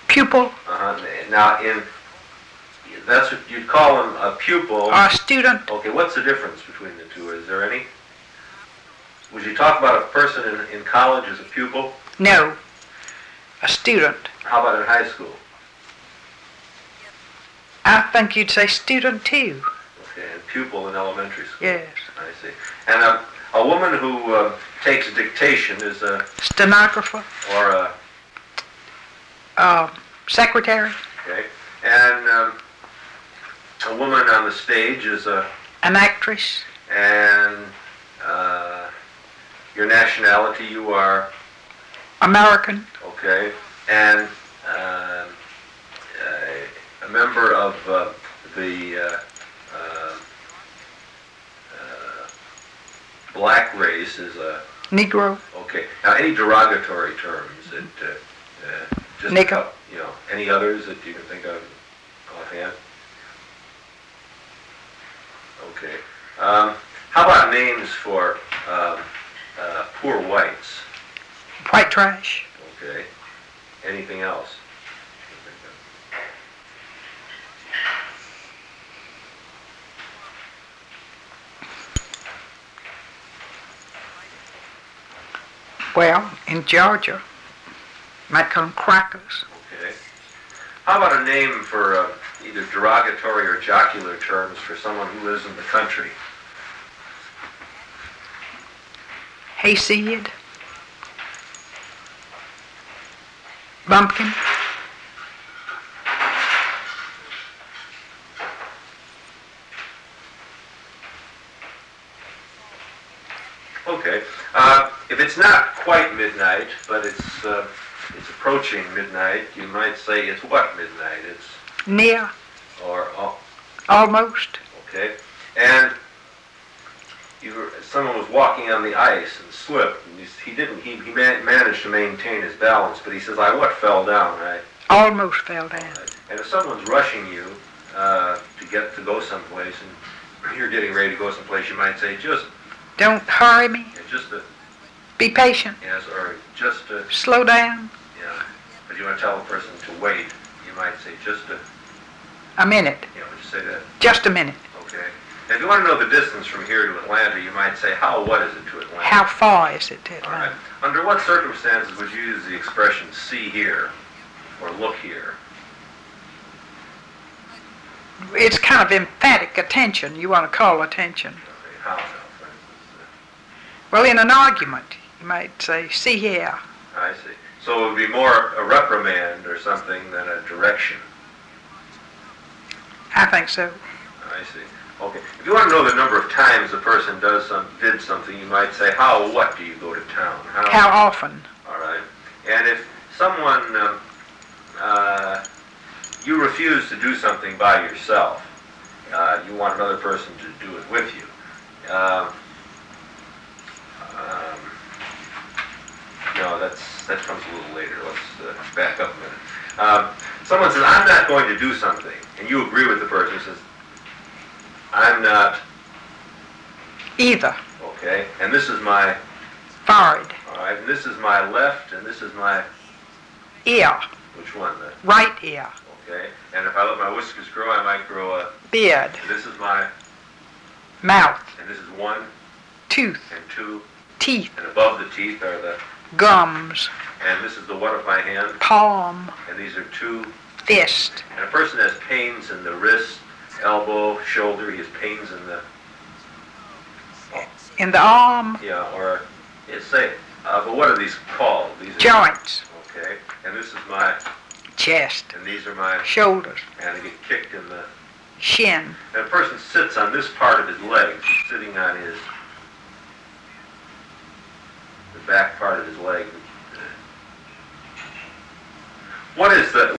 Pupil. Now, that's what you'd call him, a pupil. Or a student. Okay, what's the difference between the two? Is there any? Would you talk about a person in college as a pupil? No. A student. How about in high school? I think you'd say student too. Okay, and pupil in elementary school. Yes. I see. And a woman who takes dictation is a... Stenographer. Or a... Secretary. Okay. And a woman on the stage is a... An actress. And your nationality, you are... American. Okay. And a member of the black race is a... Negro. Okay. Now, any derogatory terms that just... Nigger. Any others that you can think of offhand? Okay. How about names for poor whites? White trash. Okay. Anything else? Well, in Georgia, might call them crackers. Okay. How about a name for either derogatory or jocular terms for someone who lives in the country? Hayseed. Bumpkin. Okay. If it's not quite midnight, but it's approaching midnight, you might say it's what midnight? It's Near. Or almost. Okay. And someone was walking on the ice and slipped. And he managed to maintain his balance, but he says, "I fell down, right?" Almost fell down. Right. And if someone's rushing you to go someplace, and you're getting ready to go someplace, you might say, "Just don't hurry me. Be patient. Yes, or just slow down." Yeah. But you want to tell a person to wait, you might say just a minute. Just say that. Just a minute. Okay. And if you want to know the distance from here to Atlanta, you might say, what is it to Atlanta? How far is it to Atlanta? All right. Under what circumstances would you use the expression "see here" or "look here"? It's kind of emphatic attention. You want to call attention. Okay. How now, for instance? Well, in an argument, you might say, "see here." I see. So it would be more a reprimand or something than a direction. I think so. I see. Okay. If you want to know the number of times a person did something, you might say, what do you go to town? How often? All right. And if someone, you refuse to do something by yourself, you want another person to do it with you. No, that comes a little later. Let's back up a minute. Someone says, "I'm not going to do something," and you agree with the person who says, "I'm not." Either. Okay, and this is my... Forehead. All right, and this is my left, and this is my... Ear. Which one? Right ear. Okay, and if I let my whiskers grow, I might grow a... Beard. And this is my... Mouth. And this is one... Tooth. And two... Teeth. And above the teeth are the... Gums. And this is the what of my hand? Palm. And these are two... Fist. And a person has pains in the wrist, elbow, shoulder. He has pains in the... In the arm. Yeah, or... say... but what are these called? These are joints. Okay, and this is my... Chest. And these are my... Shoulders. And they get kicked in the... Shin. And a person sits on this part of his legs. He's sitting on his... the back part of his leg. What is the...